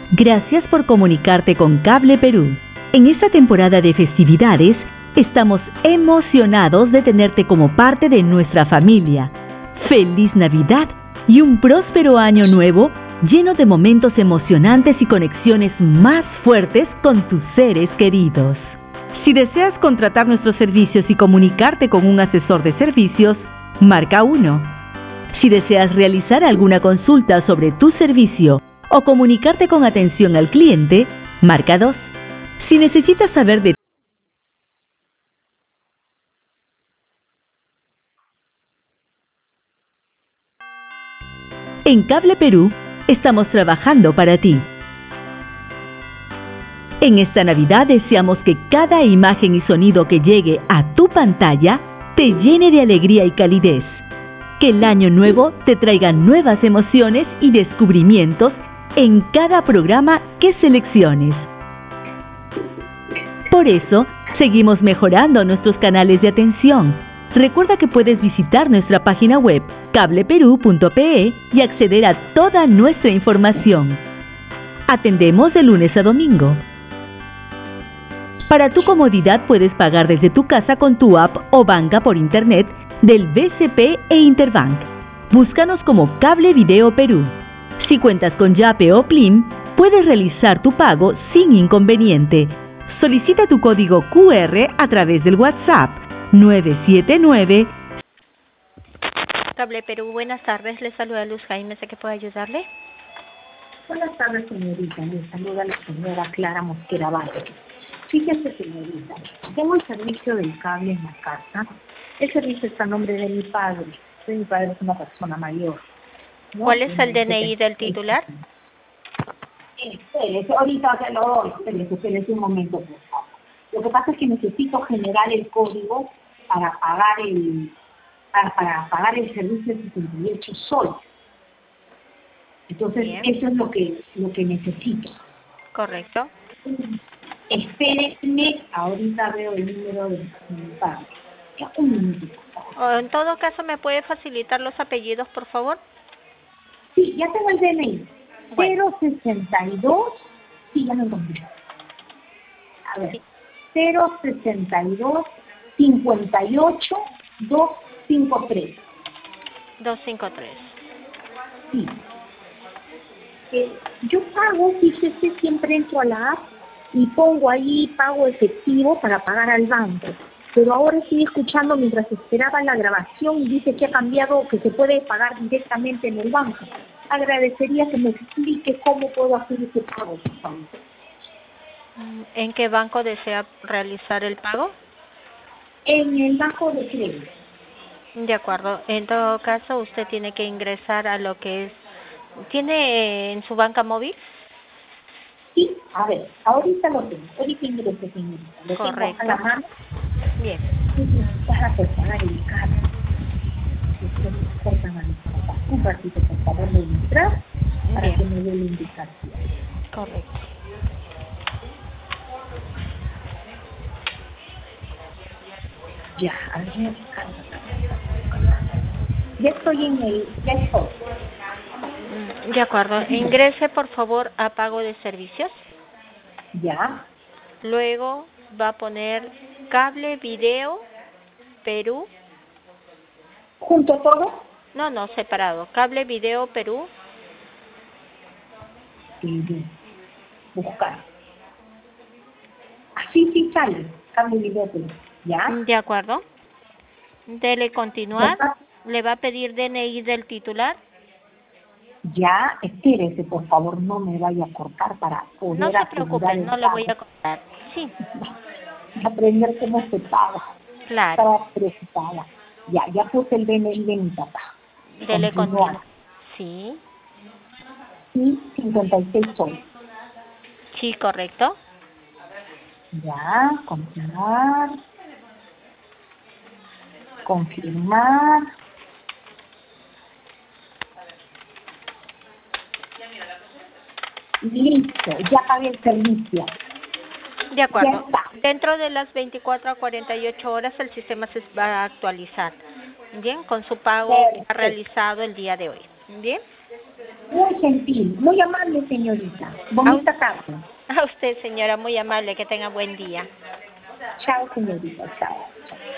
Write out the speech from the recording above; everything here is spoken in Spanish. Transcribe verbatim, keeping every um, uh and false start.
Gracias por comunicarte con Cable Perú. En esta temporada de festividades, estamos emocionados de tenerte como parte de nuestra familia. ¡Feliz Navidad y un próspero año nuevo lleno de momentos emocionantes y conexiones más fuertes con tus seres queridos! Si deseas contratar nuestros servicios y comunicarte con un asesor de servicios, marca uno. Si deseas realizar alguna consulta sobre tu servicio o comunicarte con atención al cliente, marca dos. Si necesitas saber de En Cable Perú, estamos trabajando para ti. En esta Navidad deseamos que cada imagen y sonido que llegue a tu pantalla te llene de alegría y calidez. Que el año nuevo te traiga nuevas emociones y descubrimientos en cada programa que selecciones. Por eso, seguimos mejorando nuestros canales de atención. Recuerda que puedes visitar nuestra página web cable perú punto pe y acceder a toda nuestra información. Atendemos de lunes a domingo. Para tu comodidad puedes pagar desde tu casa con tu app o banca por internet del B C P e Interbank. Búscanos como Cable Video Perú. Si cuentas con Yape o Plim, puedes realizar tu pago sin inconveniente. Solicita tu código cu erre a través del WhatsApp nueve siete nueve. Cable Perú, buenas tardes. Le saluda Luz Jaime. ¿Sé que puedo ayudarle? Buenas tardes, señorita. Le saluda la señora Clara Mosquera Valle. Fíjese, señorita, tengo el servicio del cable en la casa. El servicio está a nombre de mi padre. Mi padre es una persona mayor, ¿no? ¿Cuál es el D N I del titular? Espérese, ahorita se lo doy. Espérese, espérese un momento, por favor. Lo que pasa es que necesito generar el código para pagar el para, para pagar el servicio de sesenta y ocho soles. Entonces, Bien. Eso es lo que lo que necesito. Correcto. Espérenme, ahorita veo el número de mi padre. Ya, un minuto, por favor. O en todo caso, ¿me puede facilitar los apellidos, por favor? Sí, ya tengo el D N I. Bueno. cero sesenta y dos, sí, ya lo encontré. A ver, Sí. cero sesenta y dos, cincuenta y ocho, doscientos cincuenta y tres. doscientos cincuenta y tres. Sí. Eh, yo pago, fíjese, siempre entro a la app y pongo ahí pago efectivo para pagar al banco. Pero ahora estoy escuchando mientras esperaba la grabación y dice que ha cambiado, que se puede pagar directamente en el banco. Agradecería que me explique cómo puedo hacer ese pago, por favor. ¿En qué banco desea realizar el pago? En el banco de crédito. De acuerdo. En todo caso, usted tiene que ingresar a lo que es... ¿Tiene en su banca móvil? Sí, a ver, ahorita lo tengo. Ahorita ingreso, señorita. Lo Correcto. tengo a la mano. Bien. Para pagar el carro. Un ratito, por favor, de entrar para Bien. que me dé la indicación. Correcto. Ya, a ver, ya estoy en el, ya estoy. Mm, De acuerdo. Ingrese, por favor, a pago de servicios. Ya, Luego va a poner Cable Video Perú. junto todo. No, no, separado. Cable Video Perú. Y buscar. Así sí sale, cambio de video, ya. De acuerdo. Dele continuar. Ya, Le va a pedir D N I del titular. ya, espérese, por favor, no me vaya a cortar para poder No se asegurar preocupe, el no le voy a pago. contar. Sí, Aprender cómo se paga. claro. Estaba preocupada. Ya, ya puse el D N I de mi papá. Dele Continuar. continuar. Sí, Y cincuenta y seis soles. sí, correcto. Ya, continuar. Confirmar. Listo, ya pagué el servicio. De acuerdo. Ya está. Dentro de las veinticuatro a cuarenta y ocho horas el sistema se va a actualizar. Bien, con su pago Perfecto. realizado el día de hoy. Bien. Muy gentil, muy amable, señorita. Bonita tarde. A usted, señora, muy amable. Que tenga buen día. Chao, señorita. Chao.